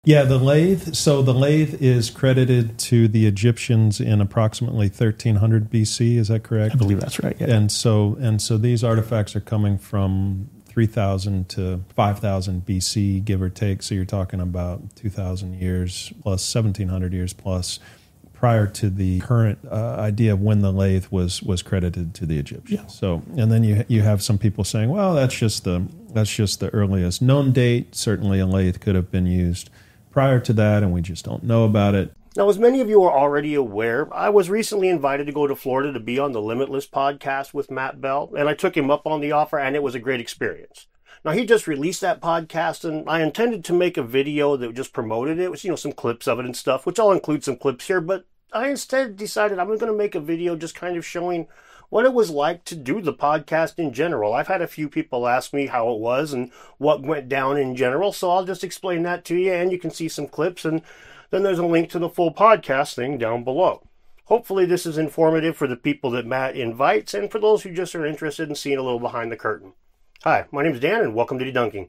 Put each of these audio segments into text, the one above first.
Yeah, the lathe. So the lathe is credited to the Egyptians in approximately 1300 BC. Is that correct? I believe that's right. Yeah. And so these artifacts are coming from 3000 to 5000 BC, give or take. So you're talking about 2000 years plus 1700 years plus prior to the current idea of when the lathe was credited to the Egyptians. Yeah. So, and then you have some people saying, well, that's just the earliest known date. Certainly, a lathe could have been used prior to that, and we just don't know about it. Now, as many of you are already aware, I was recently invited to go to Florida to be on the Limitless podcast with Matt Bell, and I took him up on the offer, and it was a great experience. Now, he just released that podcast, and I intended to make a video that just promoted it. It was, some clips of it and stuff, which I'll include some clips here, but I instead decided I'm going to make a video just kind of showing what it was like to do the podcast in general. I've had a few people ask me how it was and what went down in general, so I'll just explain that to you, and you can see some clips, and then there's a link to the full podcast thing down below. Hopefully this is informative for the people that Matt invites, and for those who just are interested in seeing a little behind the curtain. Hi, my name is Dan, and welcome to Debunking.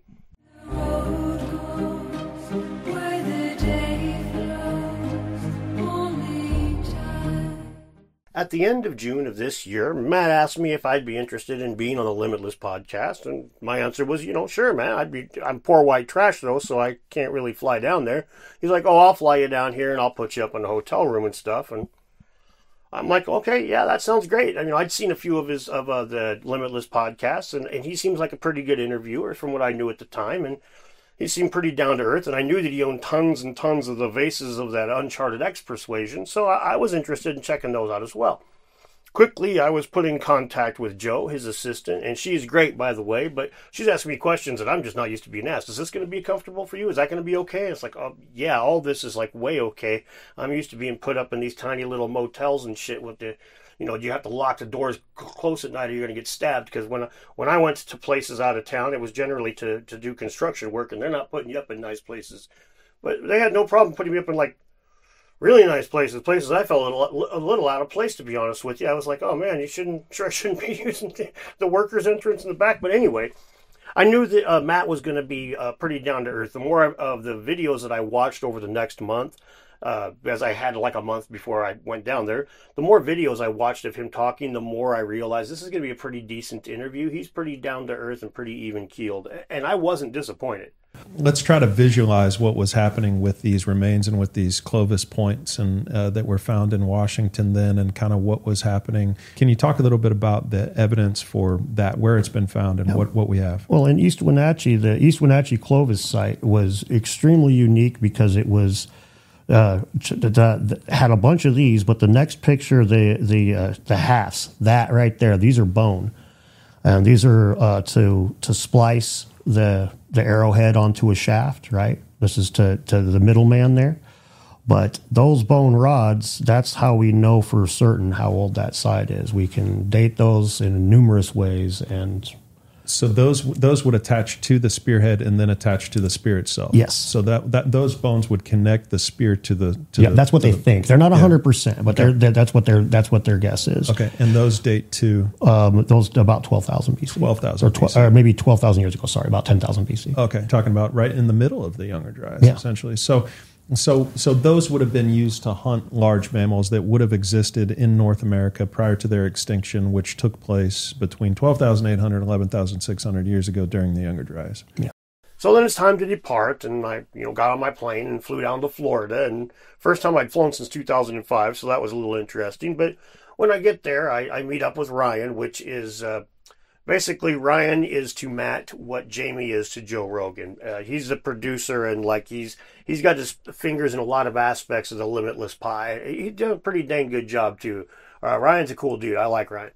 At the end of June of this year, Matt asked me if I'd be interested in being on the Limitless podcast, and my answer was, sure, man. I'm poor white trash, though, so I can't really fly down there. He's like, oh, I'll fly you down here, and I'll put you up in a hotel room and stuff, and I'm like, okay, yeah, that sounds great. I'd seen a few of the Limitless podcasts, and he seems like a pretty good interviewer from what I knew at the time, and he seemed pretty down to earth, and I knew that he owned tons and tons of the vases of that Uncharted X Persuasion, so I was interested in checking those out as well. Quickly, I was put in contact with Jo, his assistant, and she's great, by the way, but she's asking me questions that I'm just not used to being asked. Is this going to be comfortable for you? Is that going to be okay? And it's like, oh, yeah, all this is like way okay. I'm used to being put up in these tiny little motels and shit with the, you have to lock the doors close at night or you're going to get stabbed, because when I went to places out of town, it was generally to do construction work, and they're not putting you up in nice places. But they had no problem putting me up in, like, really nice places I felt a little out of place, to be honest with you. I was like, oh man, I shouldn't be using the workers' entrance in the back. But anyway, I knew that Matt was going to be pretty down to earth. The more of the videos that I watched over the next month, as I had like a month before I went down there, the more videos I watched of him talking, the more I realized this is going to be a pretty decent interview. He's pretty down to earth and pretty even keeled, and I wasn't disappointed. Let's try to visualize what was happening with these remains and with these Clovis points and that were found in Washington then, and kind of what was happening. Can you talk a little bit about the evidence for that, where it's been found and what we have? Well, in East Wenatchee, the East Wenatchee Clovis site was extremely unique because it was had a bunch of these, but the next picture, the halves, that right there, these are bone, and these are to splice the arrowhead onto a shaft, right? This is to the middleman there. But those bone rods, that's how we know for certain how old that site is. We can date those in numerous ways. And so those would attach to the spearhead and then attach to the spear itself. Yes. So that those bones would connect the spear to the that's what they think. They're not 100%, but that's what their guess is. Okay, and those date to those about 12,000 BC. 12,000 or maybe 12,000 years ago. Sorry, about 10,000 BC. Okay, talking about right in the middle of the Younger Dryas, essentially. So those would have been used to hunt large mammals that would have existed in North America prior to their extinction, which took place between 12,800 and 11,600 years ago during the Younger Dryas. Yeah. So then it's time to depart, and I got on my plane and flew down to Florida. And first time I'd flown since 2005, so that was a little interesting. But when I get there, I meet up with Ryan, which is basically, Ryan is to Matt what Jamie is to Joe Rogan. He's a producer, and like he's got his fingers in a lot of aspects of the Limitless pie. He did a pretty dang good job too. Ryan's a cool dude. I like Ryan.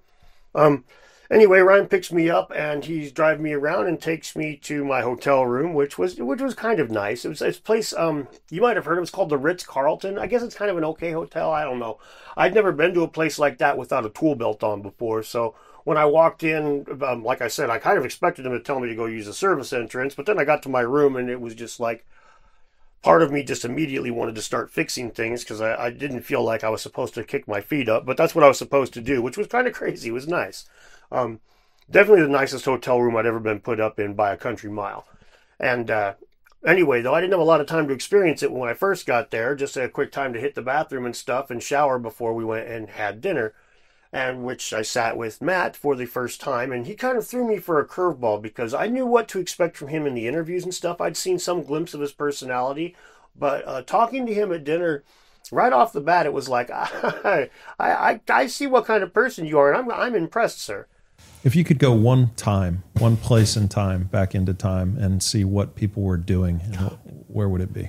Anyway, Ryan picks me up and he's driving me around and takes me to my hotel room, which was kind of nice. It's a place you might have heard of. It's called the Ritz-Carlton. I guess it's kind of an okay hotel. I don't know. I'd never been to a place like that without a tool belt on before, so when I walked in, like I said, I kind of expected him to tell me to go use the service entrance, but then I got to my room and it was just like, part of me just immediately wanted to start fixing things because I didn't feel like I was supposed to kick my feet up, but that's what I was supposed to do, which was kind of crazy. It was nice. Definitely the nicest hotel room I'd ever been put up in by a country mile. And Anyway, though, I didn't have a lot of time to experience it when I first got there. Just a quick time to hit the bathroom and stuff and shower before we went and had dinner. And which I sat with Matt for the first time, and he kind of threw me for a curveball because I knew what to expect from him in the interviews and stuff. I'd seen some glimpse of his personality, but talking to him at dinner, right off the bat, it was like, I see what kind of person you are, and I'm impressed, sir. If you could go one place in time, back into time, and see what people were doing, where would it be?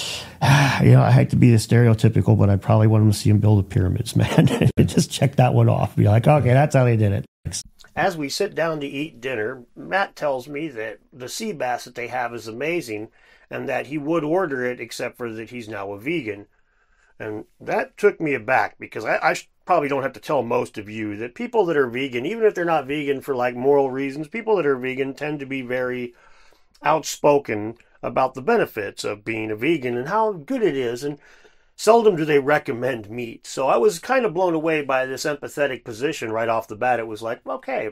I hate to be stereotypical, but I probably want them to see him build the pyramids, man. Just check that one off. Be like, okay, that's how they did it. As we sit down to eat dinner, Matt tells me that the sea bass that they have is amazing and that he would order it except for that he's now a vegan. And that took me aback because I probably don't have to tell most of you that people that are vegan, even if they're not vegan for like moral reasons, people that are vegan tend to be very outspoken about the benefits of being a vegan and how good it is, and seldom do they recommend meat. So I was kind of blown away by this empathetic position right off the bat. It was like, okay,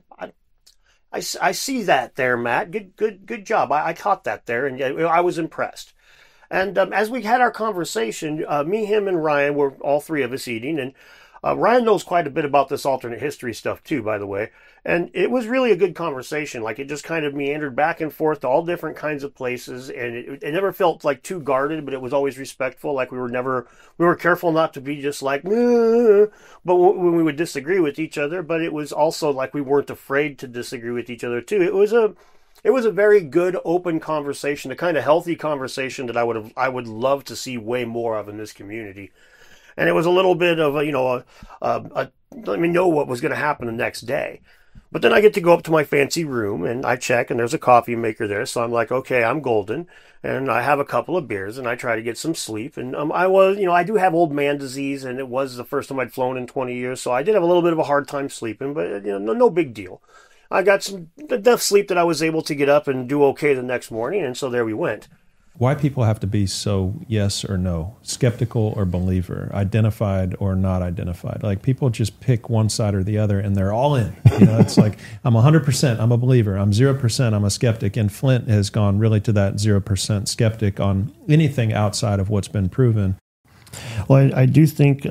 I see that there, Matt. Good job. I caught that there, and I was impressed. And as we had our conversation, me, him, and Ryan were all three of us eating, and Ryan knows quite a bit about this alternate history stuff too, by the way. And it was really a good conversation. Like, it just kind of meandered back and forth to all different kinds of places, and it never felt like too guarded, but it was always respectful. Like we were careful not to be just like, but when we would disagree with each other, but it was also like we weren't afraid to disagree with each other too. It was a very good, open conversation, a kind of healthy conversation that I would love to see way more of in this community. And it was a little bit of let me know what was going to happen the next day. But then I get to go up to my fancy room and I check, and there's a coffee maker there. So I'm like, okay, I'm golden, and I have a couple of beers and I try to get some sleep. And I do have old man disease, and it was the first time I'd flown in 20 years. So I did have a little bit of a hard time sleeping, but no big deal. I got enough sleep that I was able to get up and do okay the next morning. And so there we went. Why people have to be so yes or no, skeptical or believer, identified or not identified. Like, people just pick one side or the other and they're all in. It's like, I'm 100%, I'm a believer. I'm 0%, I'm a skeptic. And Flint has gone really to that 0% skeptic on anything outside of what's been proven. Well, I do think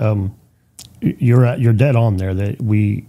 you're dead on there that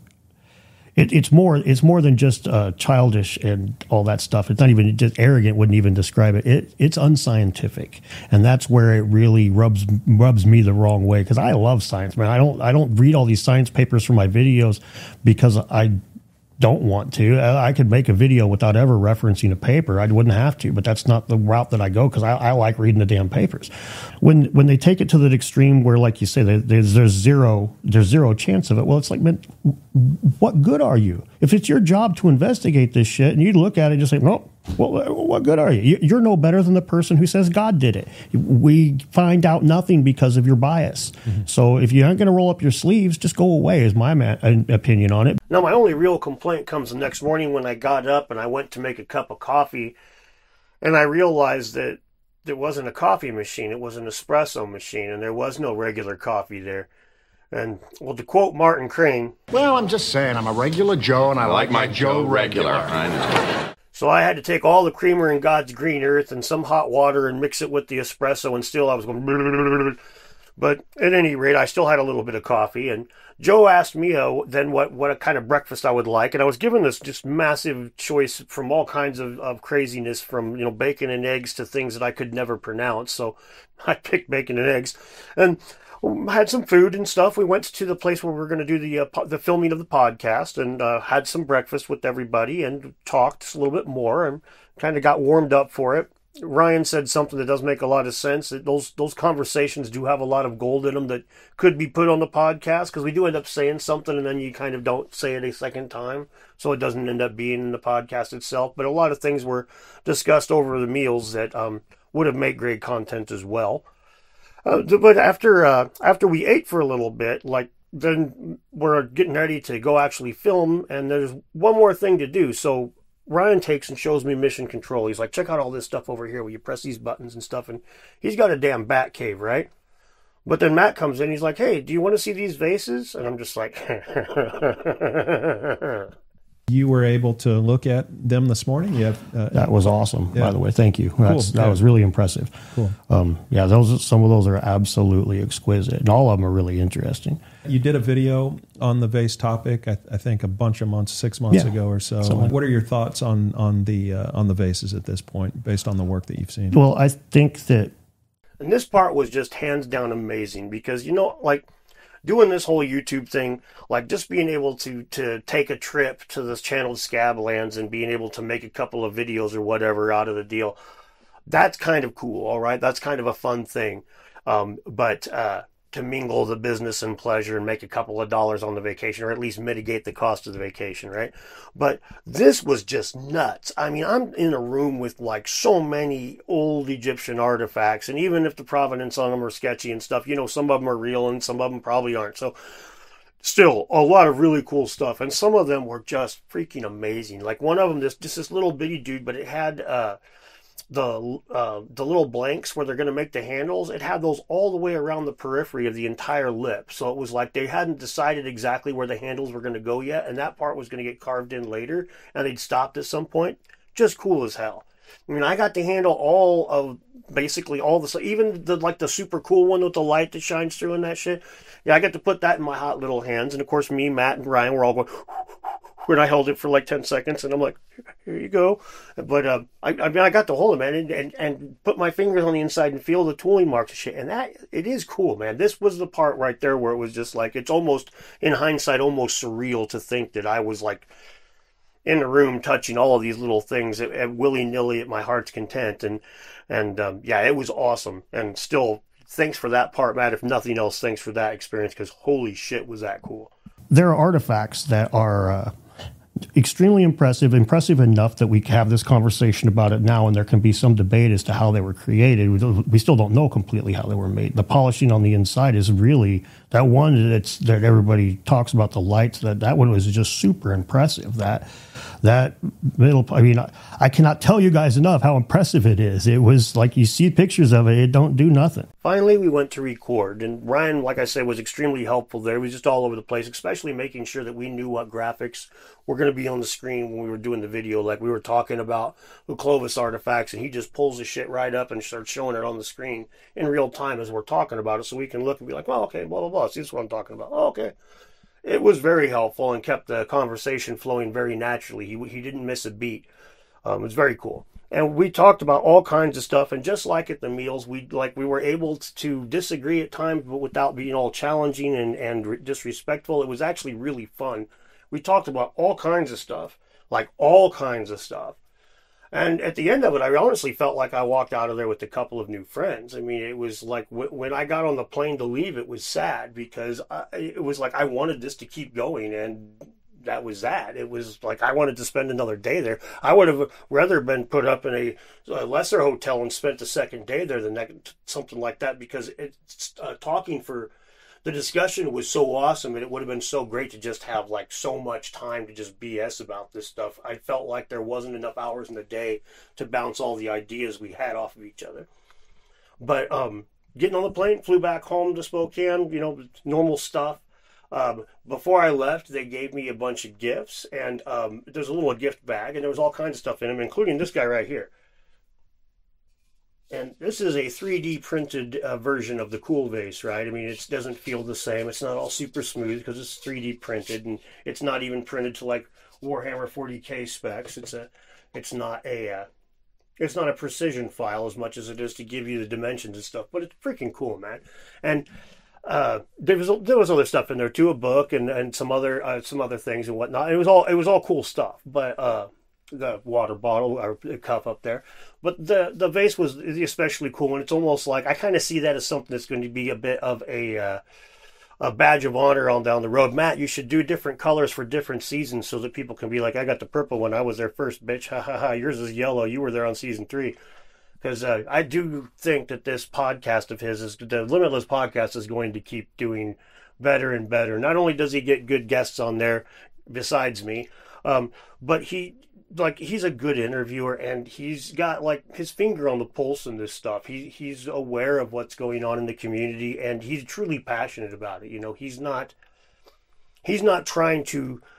It's more than just childish and all that stuff. It's not even just arrogant. Wouldn't even describe it. It's unscientific, and that's where it really rubs me the wrong way. Because I love science, man. I don't read all these science papers for my videos because I don't want to. I could make a video without ever referencing a paper. I wouldn't have to, but that's not the route that I go because I like reading the damn papers. When they take it to the extreme where, like you say, there's zero chance of it. Well, it's like, man, what good are you? If it's your job to investigate this shit and you look at it and just say, well, what good are you? You're no better than the person who says God did it. We find out nothing because of your bias. Mm-hmm. So if you aren't going to roll up your sleeves, just go away is my opinion on it. Now, my only real complaint comes the next morning when I got up and I went to make a cup of coffee, and I realized that there wasn't a coffee machine. It was an espresso machine, and there was no regular coffee there. And, well, to quote Martin Crane, well, I'm just saying, I'm a regular Joe, and I like my Joe regular. I know. So I had to take all the creamer in God's green earth and some hot water and mix it with the espresso, and still I was going... But at any rate, I still had a little bit of coffee, and Joe asked me then what kind of breakfast I would like, and I was given this just massive choice from all kinds of craziness, from bacon and eggs to things that I could never pronounce. So I picked bacon and eggs, and had some food and stuff. We went to the place where we were going to do the filming of the podcast, and had some breakfast with everybody and talked a little bit more and kind of got warmed up for it. Ryan said something that does make a lot of sense, that those conversations do have a lot of gold in them that could be put on the podcast, because we do end up saying something and then you kind of don't say it a second time, so it doesn't end up being in the podcast itself. But a lot of things were discussed over the meals that would have made great content as well. But after we ate for a little bit, then we're getting ready to go actually film, and there's one more thing to do. So Ryan takes and shows me mission control. He's like, check out all this stuff over here where you press these buttons and stuff. And he's got a damn bat cave, right? But then Matt comes in. He's like, hey, do you want to see these vases? And I'm just like, You were able to look at them this morning? You have, that was awesome, by the way. Thank you. That Cool. was really impressive. Cool. Yeah, some of those are absolutely exquisite, and all of them are really interesting. You did a video on the vase topic, I think, a bunch of months, 6 months ago or so. What are your thoughts on the vases at this point, based on the work that you've seen? Well, I think that, and this part was just hands down amazing because, you know, like doing this whole YouTube thing, like just being able to take a trip to this channeled Scablands and being able to make a couple of videos or whatever out of the deal, that's kind of cool, all right? That's kind of a fun thing. But to mingle the business and pleasure and make a couple of dollars on the vacation, or at least mitigate the cost of the vacation, right? But this was just nuts. I mean, I'm in a room with like so many old Egyptian artifacts, and even if the provenance on them are sketchy and stuff, you know, some of them are real and some of them probably aren't. So still a lot of really cool stuff, and some of them were just freaking amazing. Like one of them, this little bitty dude, but it had the little blanks where they're going to make the handles. It had those all the way around the periphery of the entire lip, so it was like they hadn't decided exactly where the handles were going to go yet, and that part was going to get carved in later, and they'd stopped at some point. Just cool as hell. I mean, I got to handle all of basically all the, even the super cool one with the light that shines through and that shit. Yeah, I got to put that in my hot little hands, and of course me, Matt, and Ryan were all going when I held it for like 10 seconds, and I'm like, here you go. But I mean, I got to hold it, man, and put my fingers on the inside and feel the tooling marks and shit. And that, it is cool, man. This was the part right there where it was just like, it's almost, in hindsight, almost surreal to think that I was like in the room touching all of these little things at willy-nilly at my heart's content. And yeah, it was awesome. And still, thanks for that part, Matt. If nothing else, thanks for that experience, because holy shit, was that cool. There are artifacts that are extremely impressive enough that we have this conversation about it now, and there can be some debate as to how they were created. We still don't know completely how they were made. The polishing on the inside is really, that one that everybody talks about, the lights, that one was just super impressive. That middle, I mean, I cannot tell you guys enough how impressive it is. It was like, you see pictures of it, it don't do nothing. Finally, we went to record, and Ryan, like I said, was extremely helpful there. He was just all over the place, especially making sure that we knew what graphics were going to be on the screen when we were doing the video. Like, we were talking about the Clovis artifacts, and he just pulls the shit right up and starts showing it on the screen in real time as we're talking about it, so we can look and be like, well, okay, blah, blah, blah. See, this is what I'm talking about. Oh, okay. It was very helpful and kept the conversation flowing very naturally. He didn't miss a beat. It was very cool. And we talked about all kinds of stuff, and just like at the meals, we were able to disagree at times, but without being all challenging and disrespectful. It was actually really fun. We talked about all kinds of stuff, like all kinds of stuff. And at the end of it, I honestly felt like I walked out of there with a couple of new friends. I mean, it was like when I got on the plane to leave, it was sad because it was like I wanted this to keep going, and that was that. It was like I wanted to spend another day there. I would have rather been put up in a lesser hotel and spent the second day there than something like that, because it's talking for the discussion was so awesome, and it would have been so great to just have like so much time to just BS about this stuff. I felt like there wasn't enough hours in the day to bounce all the ideas we had off of each other. But getting on the plane, flew back home to Spokane, you know, normal stuff. Before I left, they gave me a bunch of gifts, and there's a little gift bag, and there was all kinds of stuff in them, including this guy right here. And this is a 3D printed version of the Cool Vase, right? I mean, it doesn't feel the same. It's not all super smooth because it's 3D printed, and it's not even printed to like Warhammer 40K specs. It's not a precision file as much as it is to give you the dimensions and stuff. But it's freaking cool, man. And there was other stuff in there too, a book and some other things and whatnot. It was all cool stuff, but the water bottle or cup up there, but the vase was especially cool, and it's almost like I kind of see that as something that's going to be a bit of a badge of honor on down the road. Matt, you should do different colors for different seasons so that people can be like, I got the purple one, I was there first, bitch, ha ha ha, yours is yellow, you were there on season 3. Because I do think that this podcast of his, the Limitless podcast, is going to keep doing better and better. Not only does he get good guests on there besides me, but he's a good interviewer, and he's got like his finger on the pulse in this stuff. He's aware of what's going on in the community, and he's truly passionate about it. You know, he's not trying to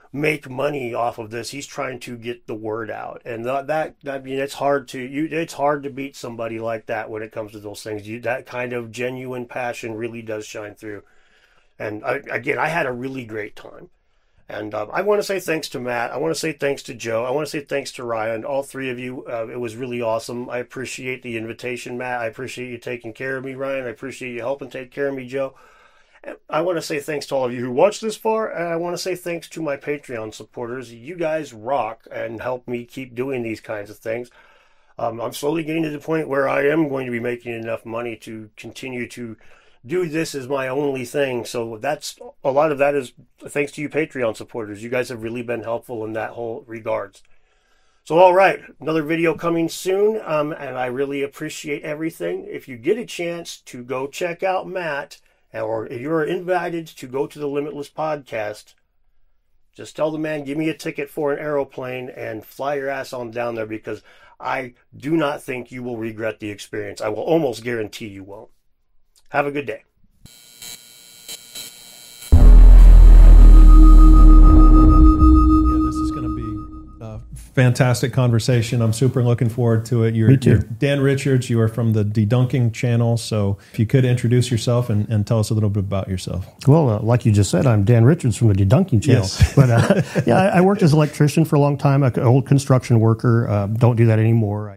make money off of this. He's trying to get the word out, and that I mean, it's hard to beat somebody like that when it comes to those things. That kind of genuine passion really does shine through. And I had a really great time. And I want to say thanks to Matt. I want to say thanks to Joe. I want to say thanks to Ryan. All three of you. It was really awesome. I appreciate the invitation, Matt. I appreciate you taking care of me, Ryan. I appreciate you helping take care of me, Joe. And I want to say thanks to all of you who watched this far. And I want to say thanks to my Patreon supporters. You guys rock and help me keep doing these kinds of things. I'm slowly getting to the point where I am going to be making enough money to continue to do this as my only thing. So that's a lot of that is thanks to you Patreon supporters. You guys have really been helpful in that whole regards. So all right, another video coming soon, and I really appreciate everything. If you get a chance to go check out Matt, or if you're invited to go to the Limitless podcast, just tell the man, give me a ticket for an aeroplane and fly your ass on down there, because I do not think you will regret the experience. I will almost guarantee you won't. Have a good day. Yeah, this is going to be a fantastic conversation. I'm super looking forward to it. Me too. You're Dan Richards. You are from the Dedunking channel. So if you could introduce yourself and tell us a little bit about yourself. Well, like you just said, I'm Dan Richards from the Dedunking channel. Yes. But yeah, I worked as an electrician for a long time, an old construction worker. Don't do that anymore.